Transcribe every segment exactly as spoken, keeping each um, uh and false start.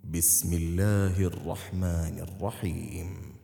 بسم الله الرحمن الرحيم.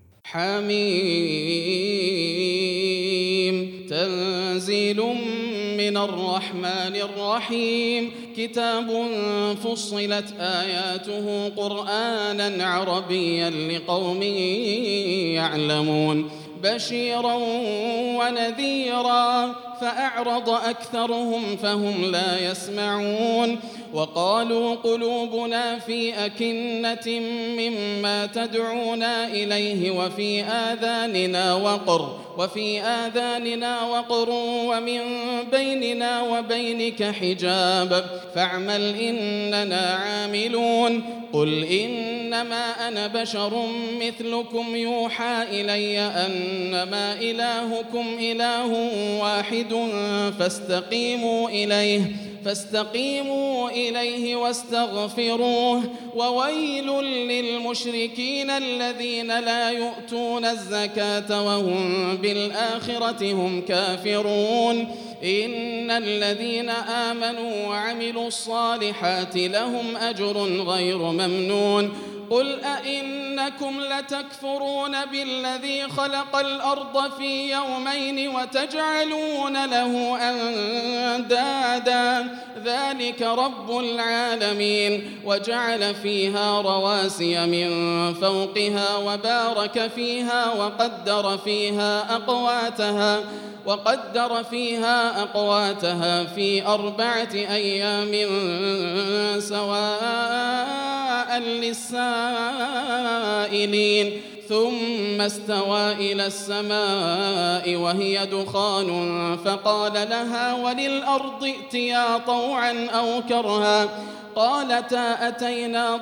حميم تنزيل من الرحمن الرحيم كتاب فصلت آياته قرآنا عربيا لقوم يعلمون بشيرا ونذيرا فأعرض أكثرهم فهم لا يسمعون وقالوا قلوبنا في أكنة مما تدعونا إليه وفي آذاننا وقر وفي آذاننا وقر ومن بيننا وبينك حجاب فاعمل إننا عاملون قل إنما أنا بشر مثلكم يوحى إلي أنما إلهكم إله واحد فاستقيموا إليه فاستقيموا إليه واستغفروه وويل للمشركين الذين لا يؤتون الزكاة وهم بالآخرة هم كافرون إن الذين آمنوا وعملوا الصالحات لهم أجر غير ممنون قل أئنكم لتكفرون بالذي خلق الأرض في يومين وتجعلون له أندادا ذلك رب العالمين وجعل فيها رواسي من فوقها وبارك فيها وقدر فيها أقواتها وقدر فيها أقواتها في أربعة أيام سواء للسائلين ثم استوى إلى السماء وهي دخان فقال لها وللأرض ائتيا طوعا أو كرها قالتا أتينا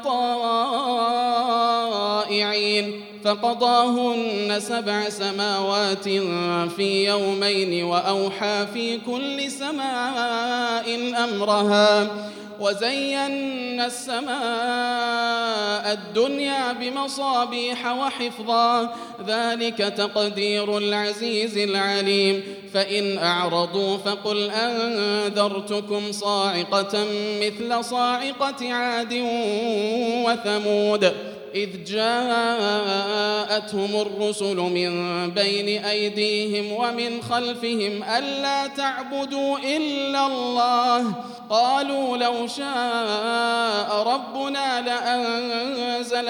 طائعين فقضاهن سبع سماوات في يومين وأوحى في كل سماء أمرها وزينا السماء الدنيا بمصابيح وحفظا ذلك تقدير العزيز العليم فإن أعرضوا فقل أنذرتكم صاعقة مثل صاعقة عاد وثمود إذ جاءتهم الرسل من بين أيديهم ومن خلفهم ألا تعبدوا إلا الله قالوا لو شاء ربنا لأنزل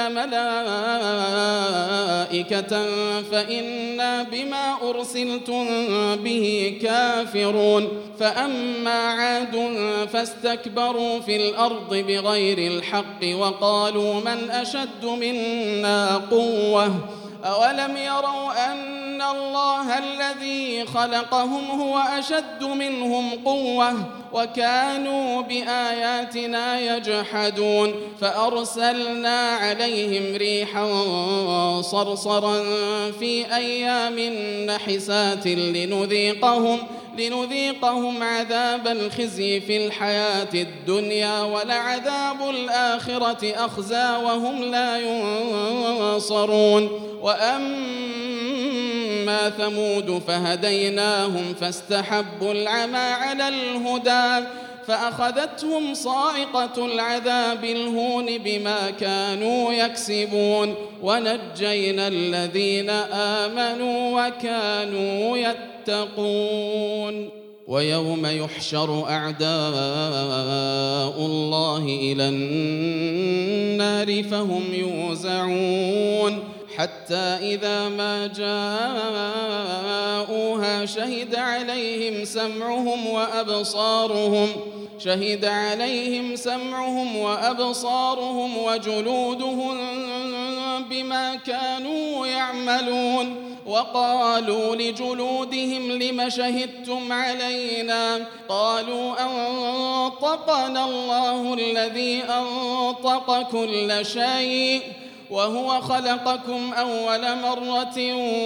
ملائكة فإنا بما أرسلتم به كافرون فأما عاد فاستكبروا في الأرض بغير الحق وقالوا من أشد منا قوة أولم يروا أن الله الذي خلقهم هو أشد منهم قوة وكانوا بآياتنا يجحدون فأرسلنا عليهم ريحا صرصرا في أيام نحسات لنذيقهم لنذيقهم عذاب الخزي في الحياة الدنيا ولعذاب الآخرة أخزى وهم لا ينصرون وأما ثمود فهديناهم فاستحبوا العمى على الهدى فأخذتهم صاعقة العذاب الهون بما كانوا يكسبون ونجينا الذين آمنوا وكانوا يتقون ويوم يحشر أعداء الله إلى النار فهم يوزعون حتى إذا ما جاءوها شهد عليهم سمعهم وأبصارهم شهد عليهم سمعهم وأبصارهم وجلودهم بما كانوا يعملون وقالوا لجلودهم لم شهدتم علينا قالوا أنطقنا الله الذي أنطق كل شيء وهو خلقكم أول مرة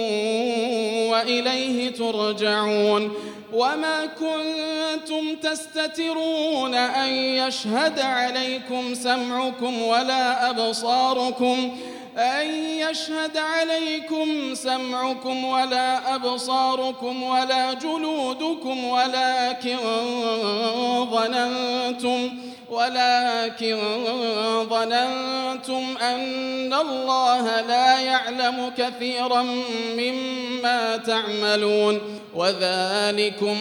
وإليه ترجعون وما كنتم تستترون أن يشهد عليكم سمعكم ولا أبصاركم أن يشهد عليكم سمعكم ولا أبصاركم ولا جلودكم ولكن ظننتم ولكن ظننتم أن الله لا يعلم كثيرا مما تعملون وذلكم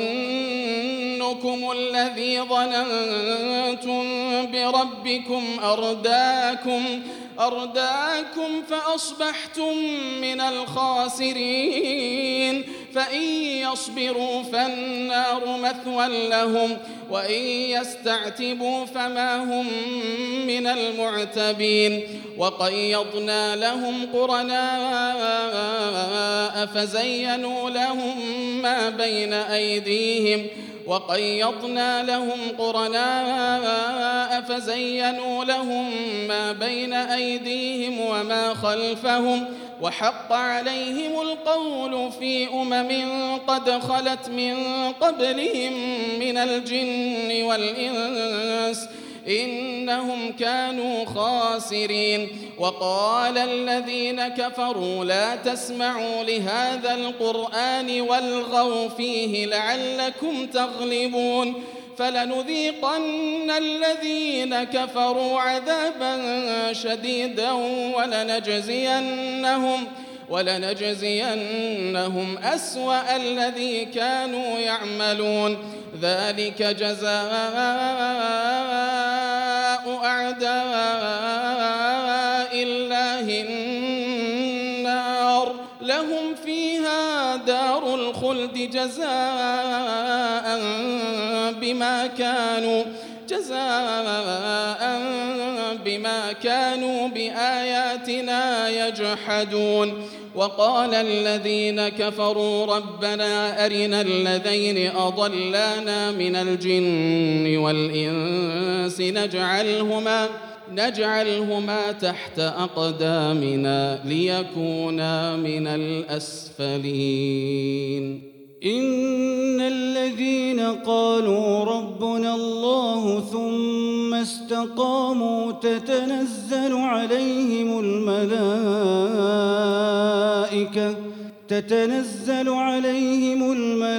ظنكم الذي ظننتم بربكم أرداكم أرداكم فأصبحتم من الخاسرين فإن يصبروا فالنار مثوى لهم وإن يستعتبوا فما هم من المعتبين وقيضنا لهم قرناء فزينوا لهم ما بين أيديهم وقيضنا لهم قرناء فزينوا لهم ما بين أيديهم وما خلفهم وحق عليهم القول في أمم قد خلت من قبلهم من الجن والإنس إنهم كانوا خاسرين وقال الذين كفروا لا تسمعوا لهذا القرآن والغوا فيه لعلكم تغلبون فلنذيقن الذين كفروا عذابا شديدا ولنجزينهم ولنجزينهم أسوأ الذي كانوا يعملون ذلك جزاء أعداء الله النار لهم فيها دار الخلد جزاء بما كانوا جزاء بما كانوا بآياتنا يجحدون وقال الذين كفروا ربنا أرنا الذين أضلانا من الجن والإنس نجعلهما نجعلهما تحت أقدامنا ليكونا من الأسفلين إن الذين قالوا ربنا الله ثم استقاموا تتنزل عليهم الملائكة تتنزل عليهم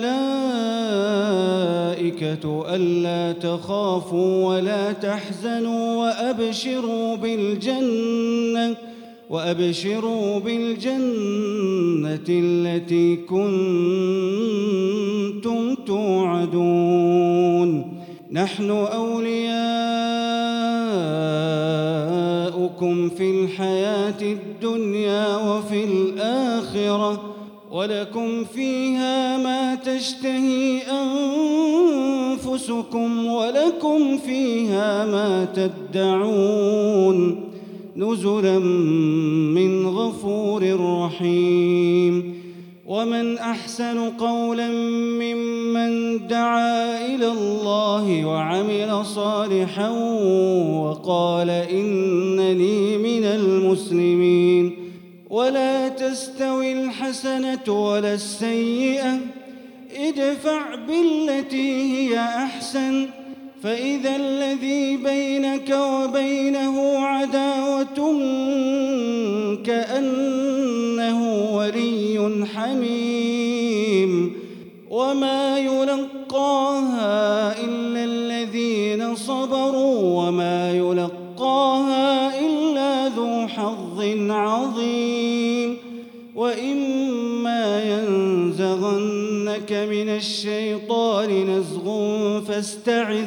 الملائكة ألا تخافوا ولا تحزنوا وأبشروا بالجنة وأبشروا بالجنة التي كنتم توعدون نحن أولياؤكم في الحياة الدنيا وفي الآخرة ولكم فيها ما تشتهي أنفسكم ولكم فيها ما تدعون نزلا من غفور رحيم ومن أحسن قولا ممن دعا إلى الله وعمل صالحا وقال إنني من المسلمين ولا تستوي الحسنة ولا السيئة ادفع بالتي هي أحسن فإذا الذي بينك وبينه عداوة كأنه ولي حميم وما يلقاها إلا الذين صبروا وما يلقاها إلا ذو حظ عظيم وإما ينزغنك من الشيطان نزغ فاستعذ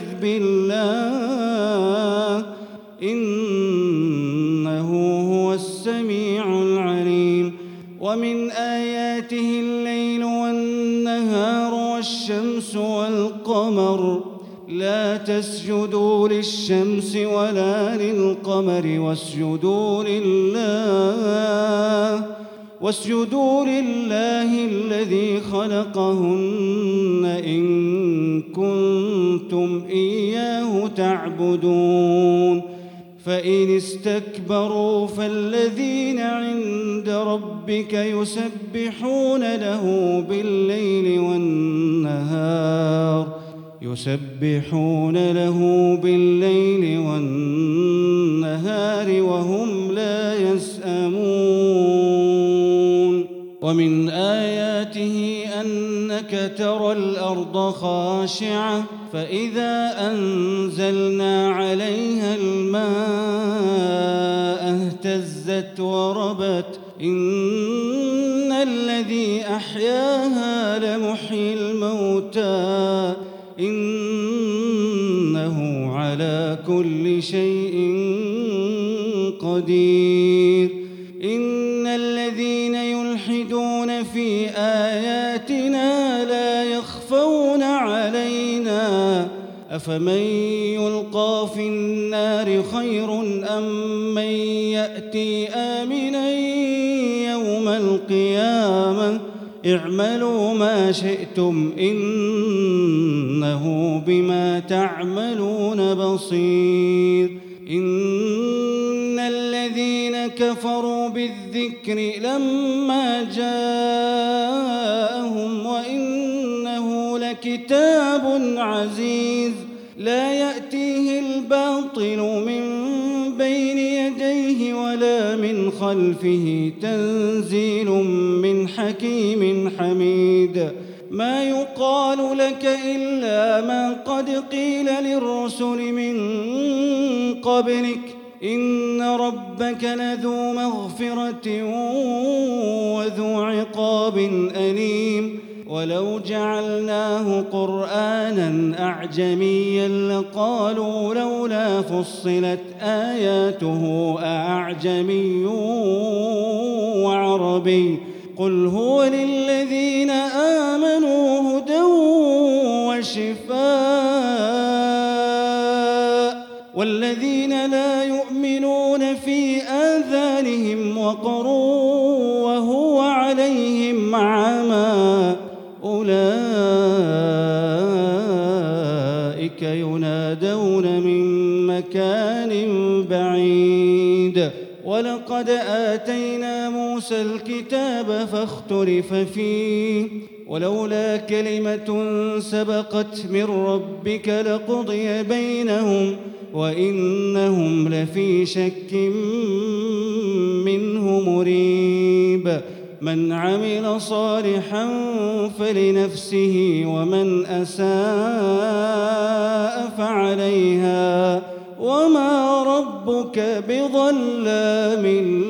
بالله إنه هو السميع العليم ومن آياته الليل والنهار والشمس والقمر لا تسجدوا للشمس ولا للقمر واسجدوا لله واسجدوا لله الذي خلقهن إن كنتم إياه تعبدون فإن استكبروا فالذين عند ربك يسبحون له بالليل والنهار يسبحون له بالليل والنهار وهم لا يسأمون ومن آياته أنك ترى الأرض خاشعة فإذا أنزلنا عليها الماء اهتزت وربت إن الذي أحياها لمحيي الموتى إنه على كل شيء قدير. إن الذين يلحدون في آياتنا لا يخفون علينا أفمن يلقى في النار خير أم من يأتي آمنا يوم القيامة اعملوا ما شئتم إنه بما تعملون بصير. إن الذين كفروا بالذكر لما جاءهم وإنه لكتاب عزيز لا يأتيه الباطل من بين يديه ولا من خلفه تنزيل من حكيم حميد. ما يقال لك إلا ما قد قيل للرسل من قبلك إن ربك لذو مغفرة وذو عقاب أليم. ولو جعلناه قرآنا أعجميا لقالوا لولا فصلت آياته أأعجمي وعربي قل هو للذين آمنوا هدى وشفاء والذين لا يؤمنون في آذانهم وقر وهو عليهم عمى أولئك ينادون من مكان بعيد. ولقد آتينا موسى الكتاب فاختلف فيه ولولا كلمة سبقت من ربك لقضي بينهم وإنهم لفي شك منه مريب. من عمل صالحا فلنفسه ومن أساء فعليها وما ربك بظلام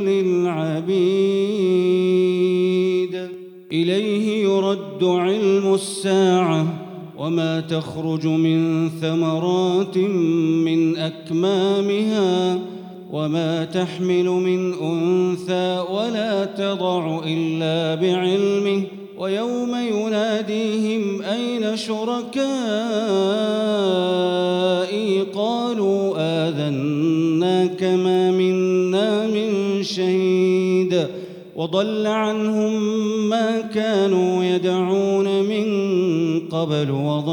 للعبيد. إليه يرد علم الساعة وما تخرج من ثمرات من أكمامها وما تحمل من أنثى ولا تضع إلا بعلمه ويوم يناديهم أين شركائي قالوا آذناك ما منا من شهيد وضل عنهم ما كانوا يدعون من قبل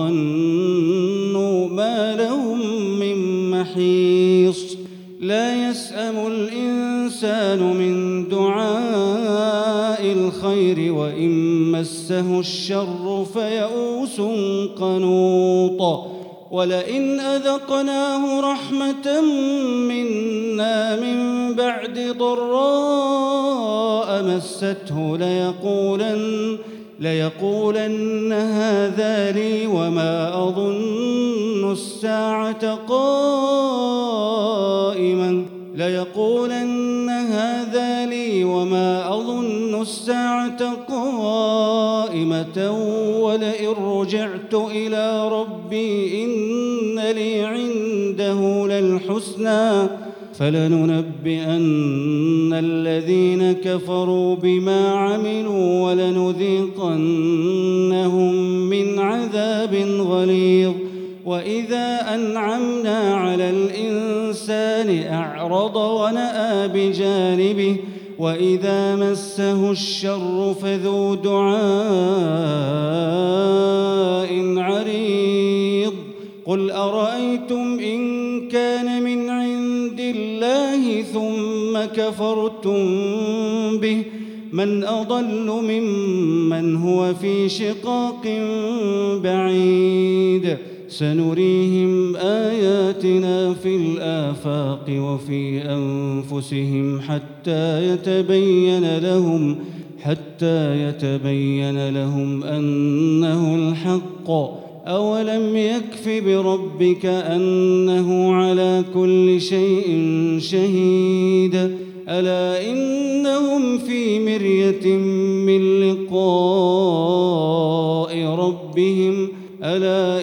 وظنوا ما لهم من محيص. لا يسأم الإنسان من دعاء الخير وإن مسه الشر فيئوس قنوط. ولئن أذقناه رحمة منا من بعد ضراء مسته ليقولن ليقولن هذا لي وما أظن الساعة قائما ليقولن هذا لي وما أظن الساعة قائمة ولئن رجعت إلى ربي إن لي عنده للحسنى فلننبئن الذين كفروا بما عملوا ولنذيقنهم من عذاب غليظ. وإذا أنعمنا على الإنسان أعرض ونأى بجانبه وإذا مسه الشر فذو دعاء عريض. قل أرأيتم إن كان من عند الله ثم كفرتم به من أضل ممن هو في شقاق بعيد. سنريهم آياتنا في الآفاق وفي أنفسهم حتى يتبين لهم حتى يتبين لهم أنه الحق أولم يكف بربك أنه على كل شيء شهيد ألا إنهم في مرية من لقاء ربهم ألا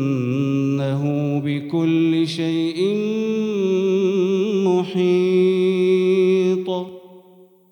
إنه بكل شيء محيط.